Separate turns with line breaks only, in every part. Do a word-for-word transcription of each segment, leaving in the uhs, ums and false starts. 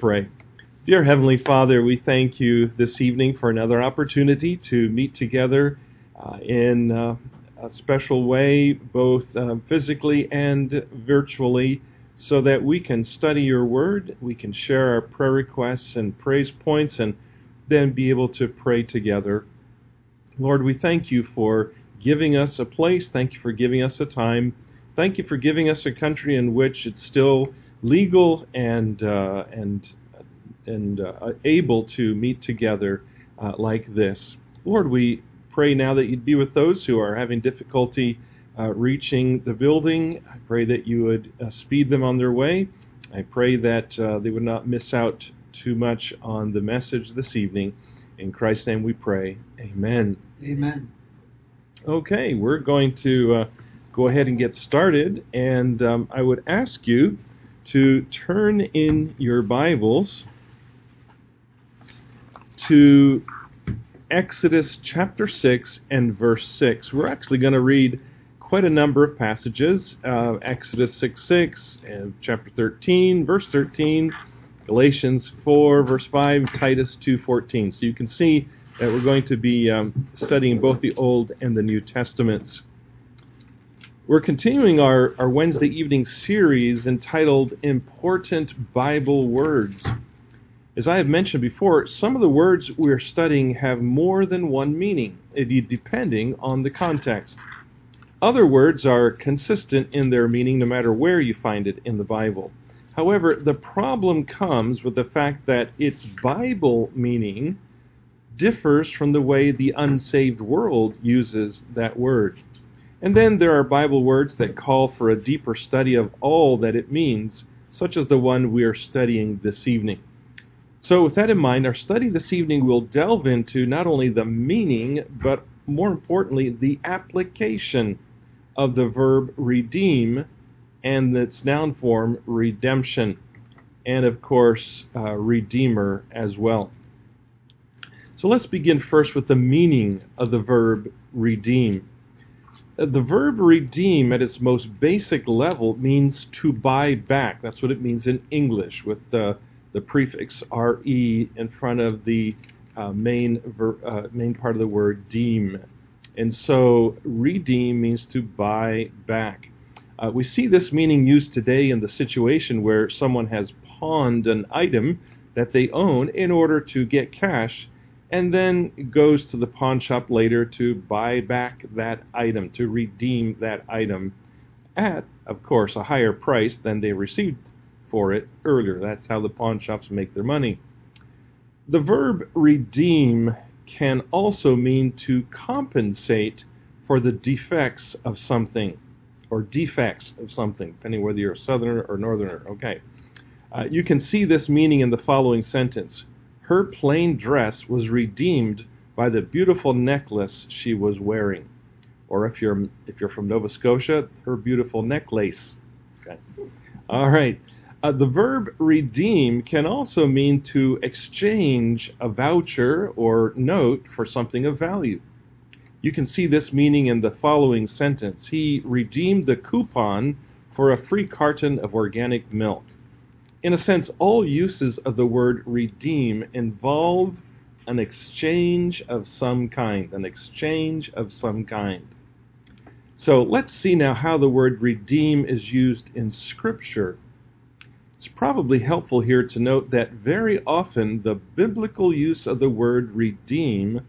pray. Dear Heavenly Father, we thank you this evening for another opportunity to meet together uh, in uh, a special way, both uh, physically and virtually, so that we can study your word, we can share our prayer requests and praise points, and then be able to pray together. Lord, we thank you for giving us a place. Thank you for giving us a time. Thank you for giving us a country in which it's still legal and uh, and and uh, able to meet together uh, like this. Lord, we pray now that you'd be with those who are having difficulty uh, reaching the building. I pray that you would uh, speed them on their way. I pray that uh, they would not miss out too much on the message this evening. In Christ's name we pray. Amen.
Amen.
Okay, we're going to uh, go ahead and get started, and um, I would ask you to turn in your Bibles to Exodus chapter six and verse six. We're actually going to read quite a number of passages, uh, Exodus six six, and chapter thirteen, verse thirteen, Galatians four, verse five, Titus two fourteen. So you can see that we're going to be um, studying both the Old and the New Testaments. We're continuing our, our Wednesday evening series entitled Important Bible Words. As I have mentioned before, some of the words we're studying have more than one meaning, depending on the context. Other words are consistent in their meaning no matter where you find it in the Bible. However, the problem comes with the fact that its Bible meaning differs from the way the unsaved world uses that word. And then there are Bible words that call for a deeper study of all that it means, such as the one we are studying this evening. So with that in mind, our study this evening will delve into not only the meaning, but more importantly, the application of the verb redeem and its noun form redemption, and of course, uh, redeemer as well. So let's begin first with the meaning of the verb redeem. The verb redeem at its most basic level means to buy back. That's what it means in English, with the, the prefix re in front of the uh, main, ver, uh, main part of the word deem. And so redeem means to buy back. Uh, we see this meaning used today in the situation where someone has pawned an item that they own in order to get cash, and then goes to the pawn shop later to buy back that item, to redeem that item at, of course, a higher price than they received for it earlier. That's how the pawn shops make their money. The verb redeem can also mean to compensate for the defects of something, or defects of something, depending whether you're a southerner or northerner. Okay. Uh, you can see this meaning in the following sentence. Her plain dress was redeemed by the beautiful necklace she was wearing. Or if you're if you're from Nova Scotia, her beautiful necklace. Okay. All right. Uh, the verb redeem can also mean to exchange a voucher or note for something of value. You can see this meaning in the following sentence. He redeemed the coupon for a free carton of organic milk. In a sense, all uses of the word redeem involve an exchange of some kind, an exchange of some kind. So let's see now how the word redeem is used in Scripture. It's probably helpful here to note that very often the biblical use of the word redeem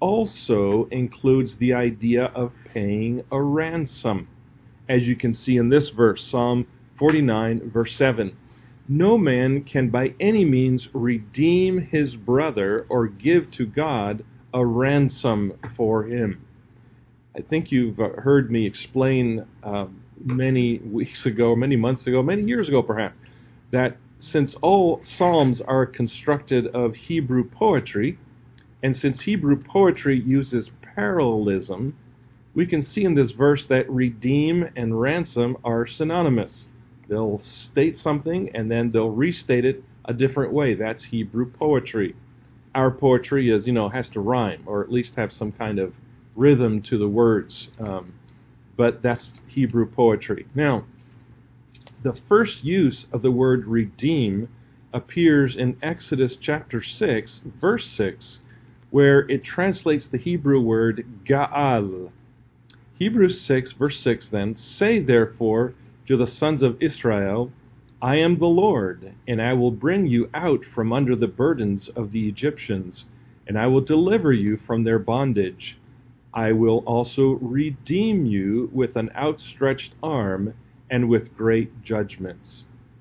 also includes the idea of paying a ransom. As you can see in this verse, Psalm forty-nine, verse seven. No man can by any means redeem his brother or give to God a ransom for him. I think you've heard me explain uh, many weeks ago, many months ago, many years ago perhaps, that since all Psalms are constructed of Hebrew poetry, and since Hebrew poetry uses parallelism, we can see in this verse that redeem and ransom are synonymous. They'll state something and then they'll restate it a different way. That's Hebrew poetry. Our poetry is, you know, has to rhyme, or at least have some kind of rhythm to the words. Um, but that's Hebrew poetry. Now, the first use of the word redeem appears in Exodus chapter six, verse six, where it translates the Hebrew word Ga'al. Hebrews six, verse six then, "Say therefore to the sons of Israel, I am the Lord, and I will bring you out from under the burdens of the Egyptians, and I will deliver you from their bondage. I will also redeem you with an outstretched arm and with great judgments."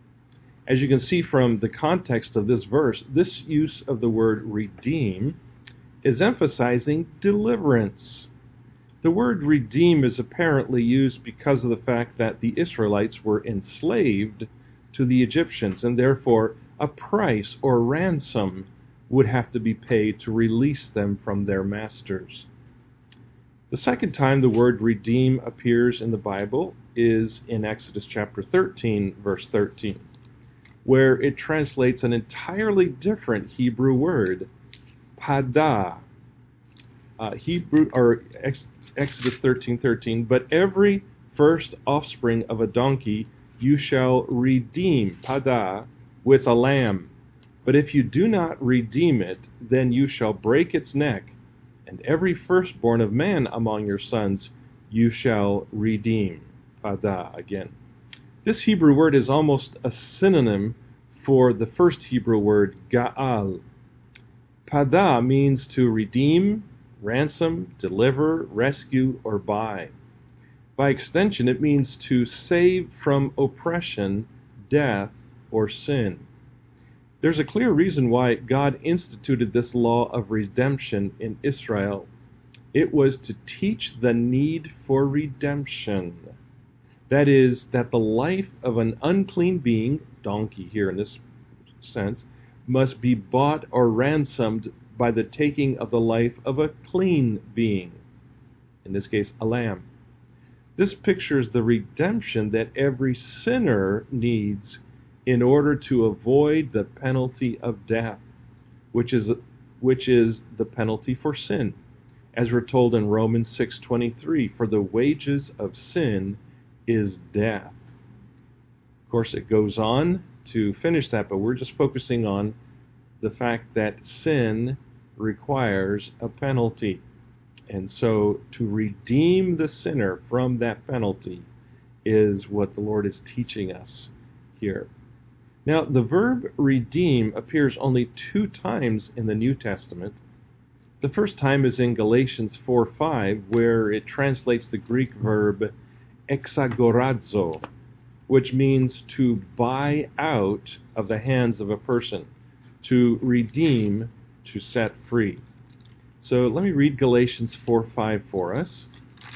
As you can see from the context of this verse, this use of the word redeem is emphasizing deliverance. The word redeem is apparently used because of the fact that the Israelites were enslaved to the Egyptians, and therefore a price or ransom would have to be paid to release them from their masters. The second time the word redeem appears in the Bible is in Exodus chapter thirteen, verse thirteen, where it translates an entirely different Hebrew word, padah. Uh, Hebrew or Ex- Exodus thirteen thirteen, "But every first offspring of a donkey you shall redeem, padah, with a lamb. But if you do not redeem it, then you shall break its neck, and every firstborn of man among your sons you shall redeem." Padah again. This Hebrew word is almost a synonym for the first Hebrew word, Ga'al. Padah means to redeem, ransom, deliver, rescue, or buy. By extension, it means to save from oppression, death, or sin. There's a clear reason why God instituted this law of redemption in Israel. It was to teach the need for redemption. That is, that the life of an unclean being, donkey here in this sense, must be bought or ransomed by the taking of the life of a clean being, in this case, a lamb. This pictures the redemption that every sinner needs in order to avoid the penalty of death, which is which is the penalty for sin, as we're told in Romans six twenty-three, "For the wages of sin is death." Of course, it goes on to finish that, but we're just focusing on the fact that sin requires a penalty. And so to redeem the sinner from that penalty is what the Lord is teaching us here. Now, the verb redeem appears only two times in the New Testament. The first time is in Galatians four five, where it translates the Greek verb exagorazo, which means to buy out of the hands of a person, to redeem, to set free. So let me read Galatians four five for us.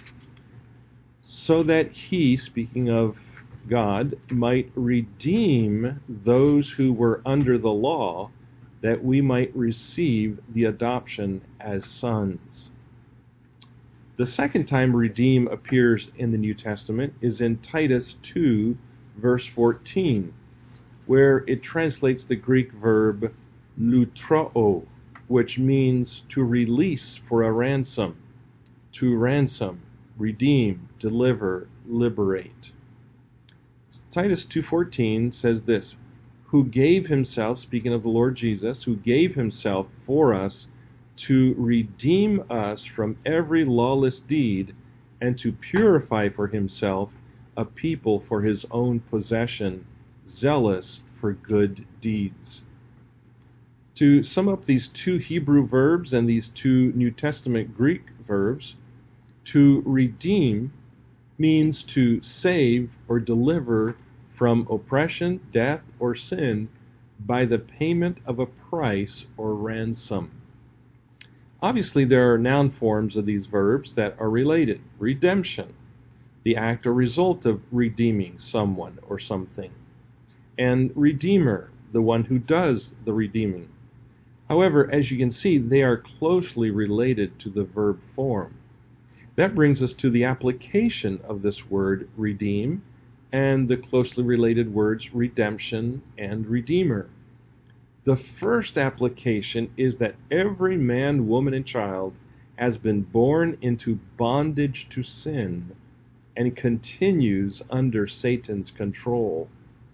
"So that he," speaking of God, "might redeem those who were under the law, that we might receive the adoption as sons." The second time redeem appears in the New Testament is in Titus two, verse fourteen, where it translates the Greek verb lutroo, which means to release for a ransom, to ransom, redeem, deliver, liberate. Titus two fourteen says this, "Who gave himself," speaking of the Lord Jesus, "who gave himself for us to redeem us from every lawless deed, and to purify for himself a people for his own possession, zealous for good deeds." To sum up these two Hebrew verbs and these two New Testament Greek verbs, to redeem means to save or deliver from oppression, death, or sin by the payment of a price or ransom. Obviously, there are noun forms of these verbs that are related. Redemption, the act or result of redeeming someone or something. And redeemer, the one who does the redeeming. However, as you can see, they are closely related to the verb form. That brings us to the application of this word redeem and the closely related words redemption and redeemer. The first application is that every man, woman, and child has been born into bondage to sin and continues under Satan's control.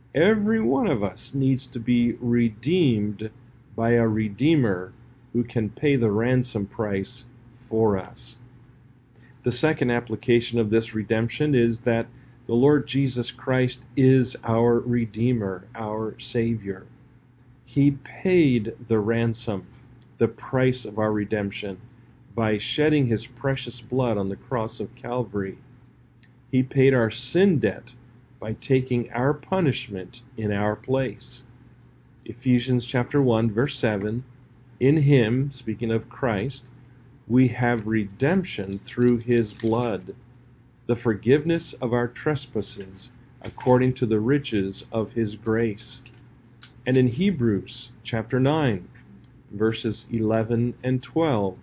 Every one of us needs to be redeemed by a Redeemer who can pay the ransom price for us. The second application of this redemption is that the Lord Jesus Christ is our Redeemer, our Savior. He paid the ransom, the price of our redemption, by shedding his precious blood on the cross of Calvary. He paid our sin debt by taking our punishment in our place. Ephesians chapter one, verse seven, in him, speaking of Christ, we have redemption through his blood, the forgiveness of our trespasses, according to the riches of his grace. And in Hebrews chapter nine, verses eleven and twelve,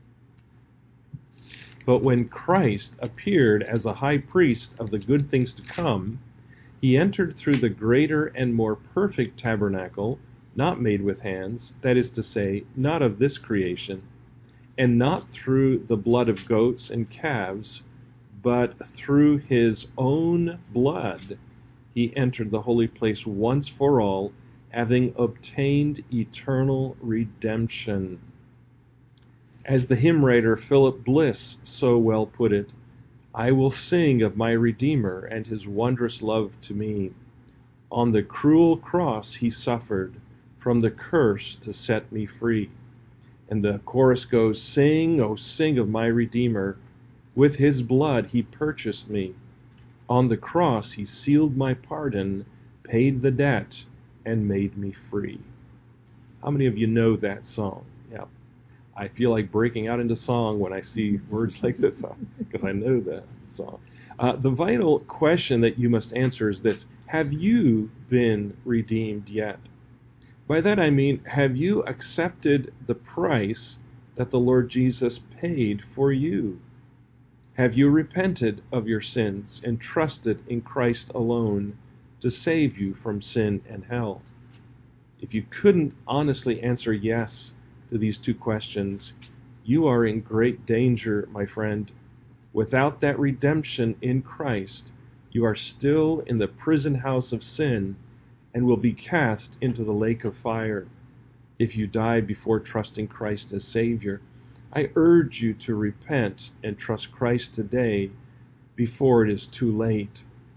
but when Christ appeared as a high priest of the good things to come, he entered through the greater and more perfect tabernacle, not made with hands, that is to say, not of this creation, and not through the blood of goats and calves, but through his own blood he entered the holy place once for all, having obtained eternal redemption. As the hymn writer Philip Bliss so well put it, I will sing of my Redeemer and his wondrous love to me. On the cruel cross he suffered, from the curse to set me free. And the chorus goes, sing, oh sing of my Redeemer, with his blood he purchased me. On the cross he sealed my pardon, paid the debt, and made me free. How many of you know that song? Yeah. I feel like breaking out into song when I see words like this, because I know the song. Uh, the vital question that you must answer is this: have you been redeemed yet? By that I mean, have you accepted the price that the Lord Jesus paid for you? Have you repented of your sins and trusted in Christ alone to save you from sin and hell? If you couldn't honestly answer yes to these two questions, you are in great danger, my friend. Without that redemption in Christ, you are still in the prison house of sin and will be cast into the lake of fire if you die before trusting Christ as Savior. I urge you to repent and trust Christ today before it is too late.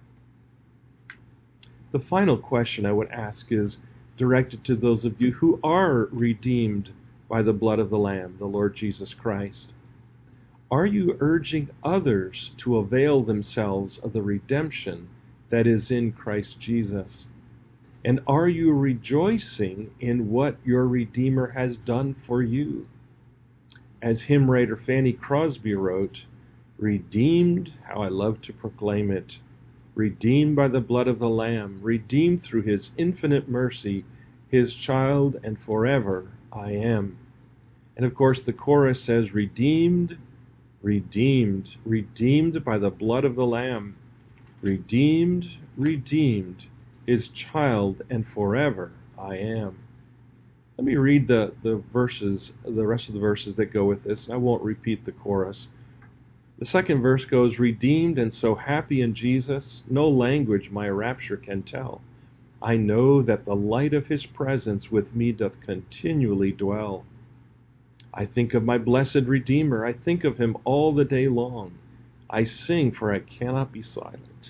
The final question I would ask is directed to those of you who are redeemed by the blood of the Lamb, the Lord Jesus Christ. Are you urging others to avail themselves of the redemption that is in Christ Jesus? And are you rejoicing in what your Redeemer has done for you? As hymn writer Fanny Crosby wrote, redeemed, how I love to proclaim it, redeemed by the blood of the Lamb, redeemed through his infinite mercy, his child, and forever I am. And of course the chorus says, redeemed, redeemed, redeemed by the blood of the Lamb, redeemed, redeemed, his child, and forever I am. Let me read the, the verses, the rest of the verses that go with this. I won't repeat the chorus. The second verse goes, redeemed and so happy in Jesus, no language my rapture can tell. I know that the light of his presence with me doth continually dwell. I think of my blessed Redeemer, I think of him all the day long. I sing, for I cannot be silent.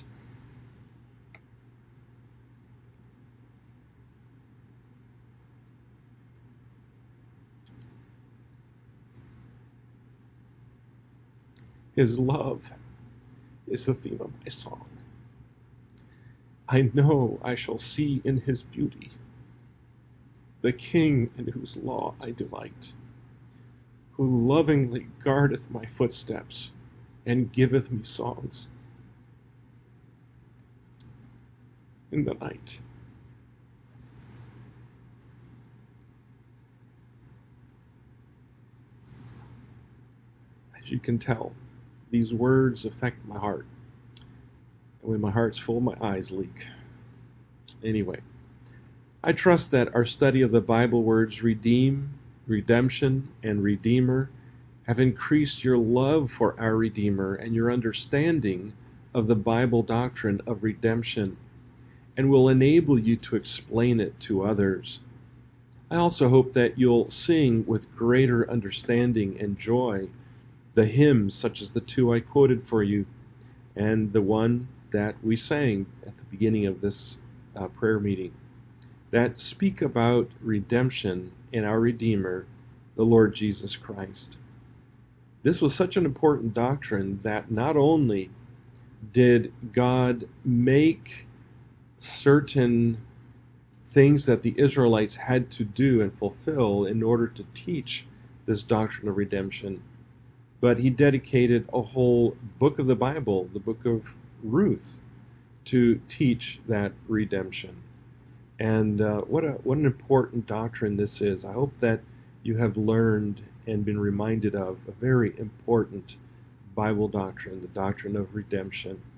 His love is the theme of my song. I know I shall see in his beauty the King in whose law I delight, who lovingly guardeth my footsteps and giveth me songs in the night. As you can tell, these words affect my heart. And when my heart's full, my eyes leak. Anyway, I trust that our study of the Bible words redeem, redemption, and redeemer have increased your love for our Redeemer and your understanding of the Bible doctrine of redemption. and will enable you to explain it to others. I also hope that you'll sing with greater understanding and joy the hymns such as the two I quoted for you and the one that we sang at the beginning of this uh, prayer meeting that speak about redemption in our Redeemer, the Lord Jesus Christ. This was such an important doctrine that not only did God make certain things that the Israelites had to do and fulfill in order to teach this doctrine of redemption, but he dedicated a whole book of the Bible, the book of Ruth, to teach that redemption. And uh, what a what an important doctrine this is. I hope that you have learned and been reminded of a very important Bible doctrine, the doctrine of redemption.